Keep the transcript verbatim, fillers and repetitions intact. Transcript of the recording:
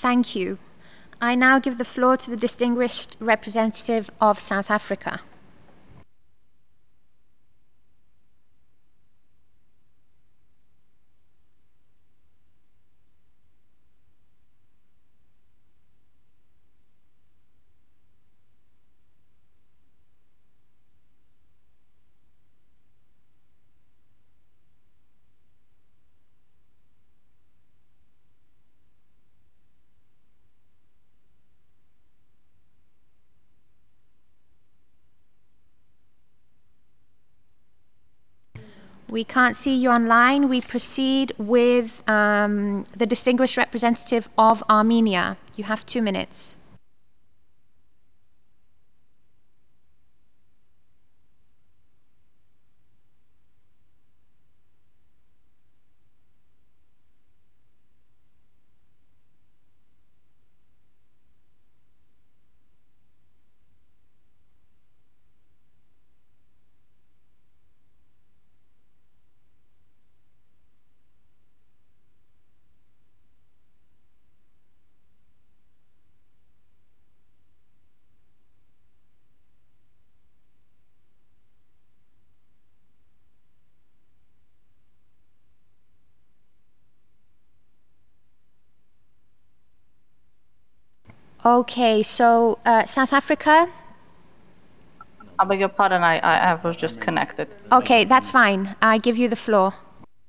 Thank you. I now give the floor to the distinguished representative of South Africa. We can't see you online. We proceed with um, the distinguished representative of Armenia. You have two minutes. Okay, so uh, South Africa. I beg your pardon, I, I, I was just connected. Okay, that's fine. I give you the floor.